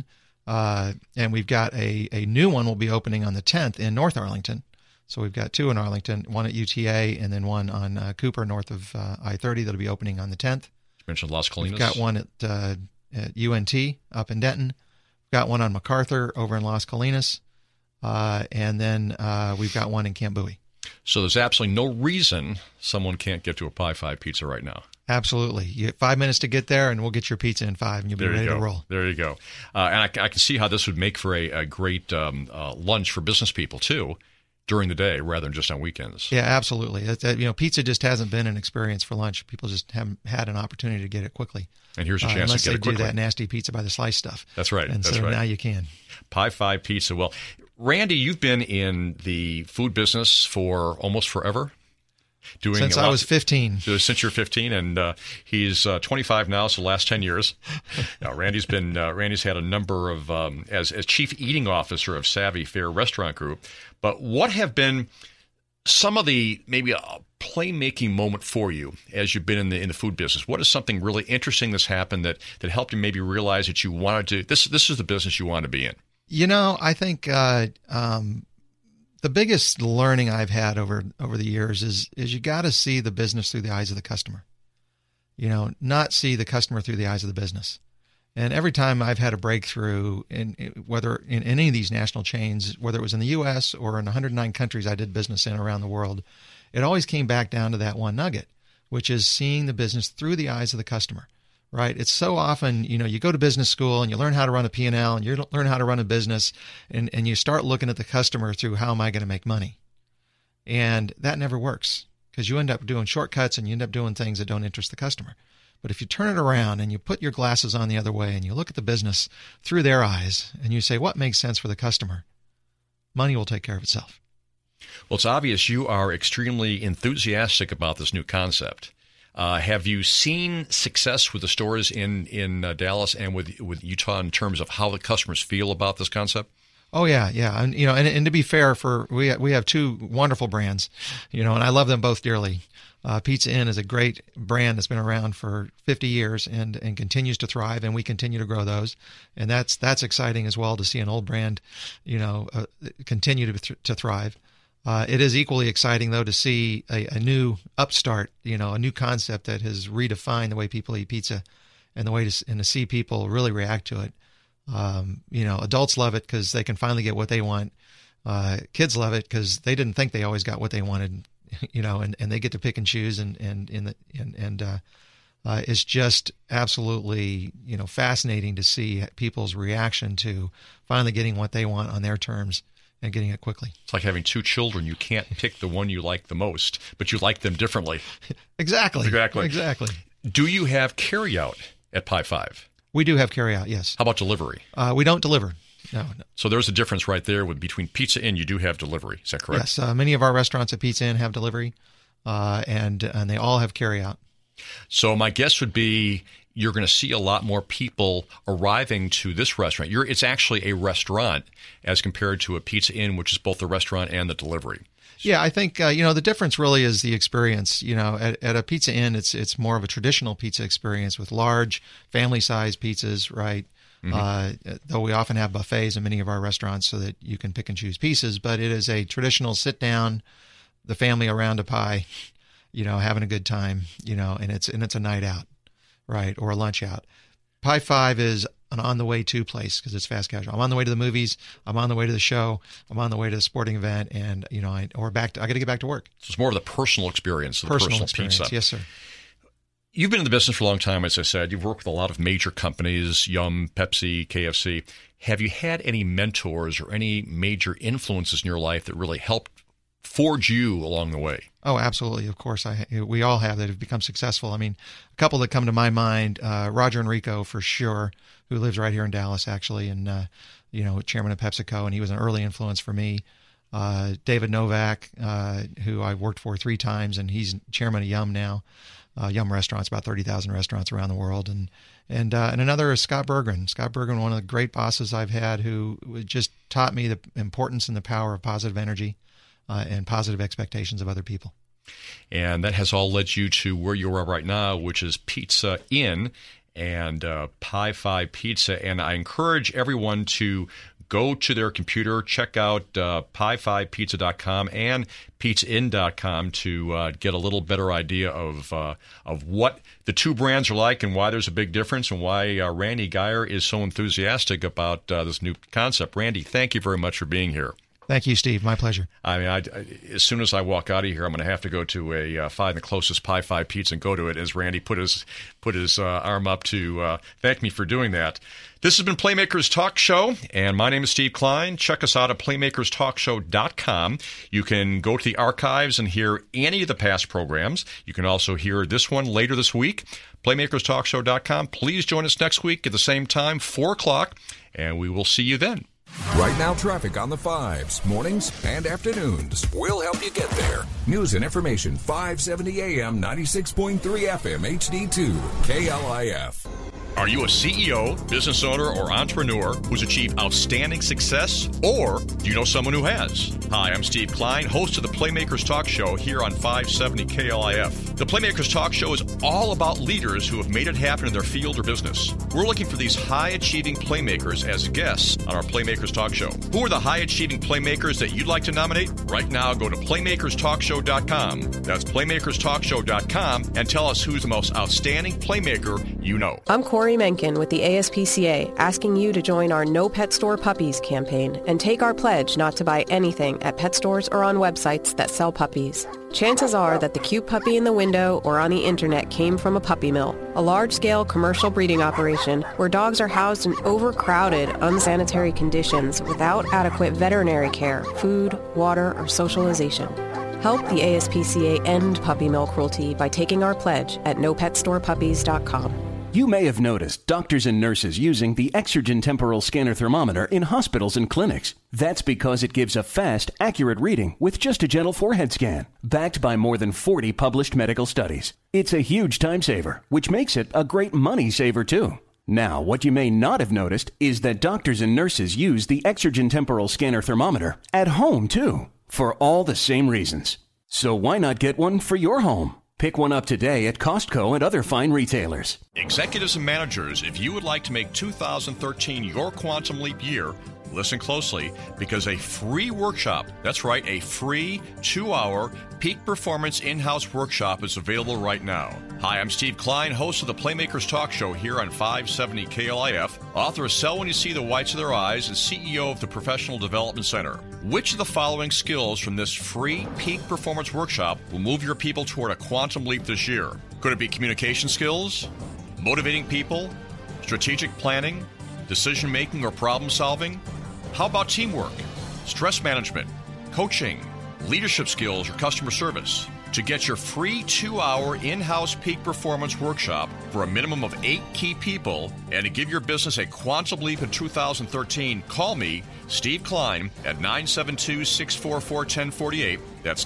And we've got a new one will be opening on the 10th in North Arlington. So we've got 2 in Arlington, one at UTA and then one on Cooper north of I-30 that'll be opening on the 10th. You mentioned Las Colinas. We've got one at UNT up in Denton. We've got one on MacArthur over in Las Colinas. And then we've got one in Camp Bowie. So there's absolutely no reason someone can't get to a Pi 5 pizza right now. Absolutely. You have 5 minutes to get there, and we'll get your pizza in 5, and you'll be ready to roll. There you go. And I can see how this would make for a great lunch for business people, too, during the day rather than just on weekends. Yeah, absolutely. Pizza just hasn't been an experience for lunch. People just haven't had an opportunity to get it quickly. And here's a chance to get it quickly. Unless they do that nasty pizza by the slice stuff. That's right. And so now you can. Pi 5 pizza. Well, Randy, you've been in the food business for almost forever. Since I was 15. Since you're 15, and he's 25 now, so the last 10 years. Now, Randy's had a number of, as chief eating officer of Savvy Fair Restaurant Group. But what have been some of the, maybe a playmaking moment for you as you've been in the food business? What is something really interesting that's happened that helped you maybe realize that you wanted to, this is the business you want to be in? I think the biggest learning I've had over the years is you got to see the business through the eyes of the customer. Not see the customer through the eyes of the business. And every time I've had a breakthrough whether in any of these national chains, whether it was in the U.S. or in 109 countries I did business in around the world, it always came back down to that one nugget, which is seeing the business through the eyes of the customer. Right. It's so often, you go to business school and you learn how to run a P&L and you learn how to run a business and you start looking at the customer through how am I going to make money? And that never works because you end up doing shortcuts and you end up doing things that don't interest the customer. But if you turn it around and you put your glasses on the other way and you look at the business through their eyes and you say, what makes sense for the customer? Money will take care of itself. Well, it's obvious you are extremely enthusiastic about this new concept. Have you seen success with the stores in Dallas and with Utah in terms of how the customers feel about this concept? Oh yeah. And and to be fair, we have 2 wonderful brands, and I love them both dearly. Pizza Inn is a great brand that's been around for 50 years and continues to thrive, and we continue to grow those. And that's exciting as well to see an old brand, continue to thrive. It is equally exciting, though, to see a new upstart, a new concept that has redefined the way people eat pizza and to see people really react to it. Adults love it because they can finally get what they want. Kids love it because they didn't think they always got what they wanted, and they get to pick and choose. It's just absolutely, fascinating to see people's reaction to finally getting what they want on their terms and getting it quickly. It's like having 2 children. You can't pick the one you like the most, but you like them differently. Exactly. Do you have carryout at Pi 5? We do have carryout, yes. How about delivery? We don't deliver. No. So there's a difference right there between Pizza Inn. You do have delivery. Is that correct? Yes. Many of our restaurants at Pizza Inn have delivery, and they all have carryout. So my guess would be you're going to see a lot more people arriving to this restaurant. It's actually a restaurant as compared to a Pizza Inn, which is both the restaurant and the delivery. Yeah, I think the difference really is the experience. At a Pizza Inn, it's more of a traditional pizza experience with large family-sized pizzas, right? Mm-hmm. Though we often have buffets in many of our restaurants so that you can pick and choose pieces, but it is a traditional sit-down, the family around a pie, having a good time, and it's a night out, right, or a lunch out. Pi 5 is an on-the-way to place because it's fast casual. I'm on the way to the movies. I'm on the way to the show. I'm on the way to the sporting event, and I got to get back to work. So it's more of the personal experience, the personal experience. Pizza. Yes, sir. You've been in the business for a long time, as I said. You've worked with a lot of major companies, Yum, Pepsi, KFC. Have you had any mentors or any major influences in your life that really helped forge you along the way? Oh, absolutely. Of course, we all have that have become successful. I mean, a couple that come to my mind, Roger Enrico for sure, who lives right here in Dallas, actually, and chairman of PepsiCo, and he was an early influence for me. David Novak, who I worked for 3 times, and he's chairman of Yum now. Yum restaurants, about 30,000 restaurants around the world, and another is Scott Bergren. Scott Bergren, one of the great bosses I've had, who just taught me the importance and the power of positive energy and positive expectations of other people. And that has all led you to where you are right now, which is Pizza Inn. and Pi 5 Pizza. And I encourage everyone to go to their computer, check out pi5pizza.com and pizzainn.com to get a little better idea of what the two brands are like and why there's a big difference and why Randy Geyer is so enthusiastic about this new concept. Randy, thank you very much for being here. Thank you, Steve. My pleasure. I mean, as soon as I walk out of here, I'm going to have to go to find the closest Pi 5 Pizza and go to it, as Randy put his arm up to thank me for doing that. This has been Playmakers Talk Show, and my name is Steve Klein. Check us out at playmakerstalkshow.com. You can go to the archives and hear any of the past programs. You can also hear this one later this week. playmakerstalkshow.com. Please join us next week at the same time, 4 o'clock, and we will see you then. Right now, traffic on the 5s, mornings and afternoons. We'll help you get there. News and information, 570 AM, 96.3 FM, HD2, KLIF. Are you a CEO, business owner, or entrepreneur who's achieved outstanding success? Or do you know someone who has? Hi, I'm Steve Klein, host of the Playmakers Talk Show here on 570 KLIF. The Playmakers Talk Show is all about leaders who have made it happen in their field or business. We're looking for these high-achieving playmakers as guests on our Playmakers Talk Show. Who are the high-achieving playmakers that you'd like to nominate? Right now, go to playmakerstalkshow.com. That's playmakerstalkshow.com and tell us who's the most outstanding playmaker you know. I'm Corey Menken with the ASPCA, asking you to join our No Pet Store Puppies campaign and take our pledge not to buy anything at pet stores or on websites that sell puppies. Chances are that the cute puppy in the window or on the internet came from a puppy mill, a large-scale commercial breeding operation where dogs are housed in overcrowded, unsanitary conditions without adequate veterinary care, food, water, or socialization. Help the ASPCA end puppy mill cruelty by taking our pledge at nopetstorepuppies.com. You may have noticed doctors and nurses using the Exergen temporal scanner thermometer in hospitals and clinics. That's because it gives a fast, accurate reading with just a gentle forehead scan, backed by more than 40 published medical studies. It's a huge time saver, which makes it a great money saver too. Now, what you may not have noticed is that doctors and nurses use the Exergen temporal scanner thermometer at home too, for all the same reasons. So why not get one for your home? Pick one up today at Costco and other fine retailers. Executives and managers, if you would like to make 2013 your quantum leap year, listen closely, because a free workshop, that's right, a free 2-hour peak performance in-house workshop is available right now. Hi, I'm Steve Klein, host of the Playmakers Talk Show here on 570 KLIF, author of Sell When You See the Whites of Their Eyes, and CEO of the Professional Development Center. Which of the following skills from this free peak performance workshop will move your people toward a quantum leap this year? Could it be communication skills, motivating people, strategic planning, decision-making or problem-solving? How about teamwork, stress management, coaching, leadership skills, or customer service? To get your free 2-hour in-house peak performance workshop for a minimum of 8 key people and to give your business a quantum leap in 2013, call me, Steve Klein, at 972-644-1048. That's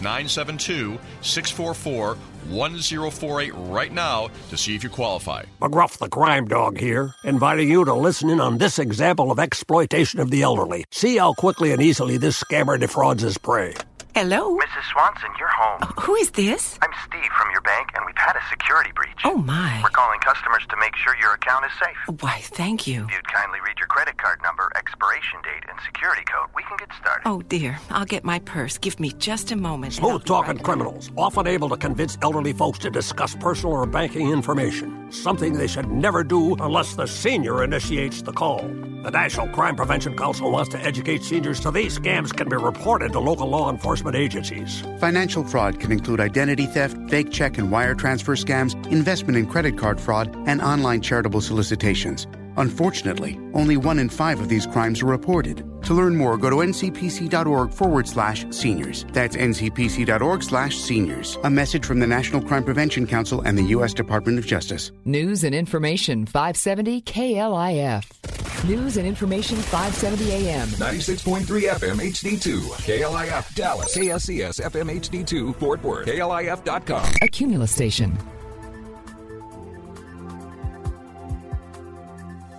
972-644-1048 right now to see if you qualify. McGruff the Crime Dog here, inviting you to listen in on this example of exploitation of the elderly. See how quickly and easily this scammer defrauds his prey. Hello? Mrs. Swanson, you're home. Who is this? I'm Steve from your bank, and we've had a security breach. Oh, my. We're calling customers to make sure your account is safe. Why, thank you. If you'd kindly read your credit card number, expiration date, and security code, we can get started. Oh, dear. I'll get my purse. Give me just a moment. Smooth-talking criminals, often able to convince elderly folks to discuss personal or banking information, something they should never do unless the senior initiates the call. The National Crime Prevention Council wants to educate seniors so these scams can be reported to local law enforcement agencies. Financial fraud can include identity theft, fake check and wire transfer scams, investment and credit card fraud, and online charitable solicitations. Unfortunately, only 1 in 5 of these crimes are reported. To learn more, go to ncpc.org/seniors. That's ncpc.org/seniors. A message from the National Crime Prevention Council and the U.S. Department of Justice. News and information 570 KLIF. News and information 570 AM. 96.3 FM HD2. KLIF Dallas. KSCS FM HD2 Fort Worth. KLIF.com. A Cumulus station.